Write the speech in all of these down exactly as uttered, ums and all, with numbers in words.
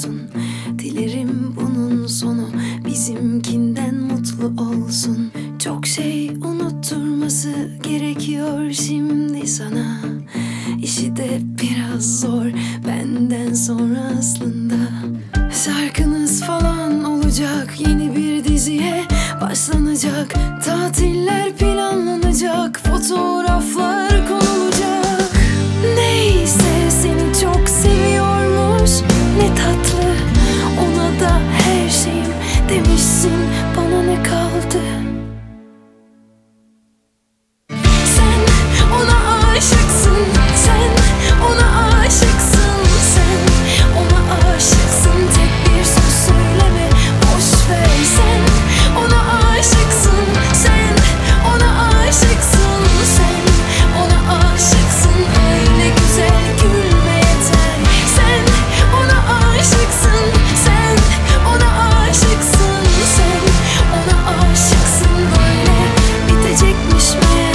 olursun. Dilerim bunun sonu bizimkinden mutlu olsun. Çok şey unutturması gerekiyor şimdi sana. İşi de biraz zor benden sonra aslında. Şarkınız falan olacak, yeni bir diziye başlanacak, tatiller planlanacak, fotoğraflar konulacak. Neyse, seni çok seviyormuş, ne tatlı. Ona da her şeyim demişsin, bana ne kaldı? Sen ona aşıksın, sen ona aşıksın, sen ona aşıksın. Tek bir söz söyleme, boş ver. Sen ona aşıksın, sen ona aşıksın, sen ona aşıksın. Öyle güzel gülme yeter. Sen ona aşıksın, sen ona aşıksın, sen ona aşıksın. Böyle bitecekmiş meğer.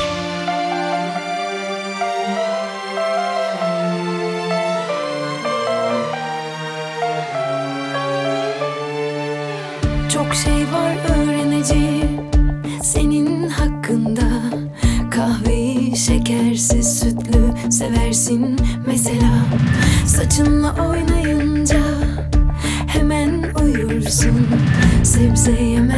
Çok şey var öğreneceğim senin hakkında. Kahveyi şekersiz sütlü seversin mesela. Saçınla oynayınca hemen uyursun. Sebze yeme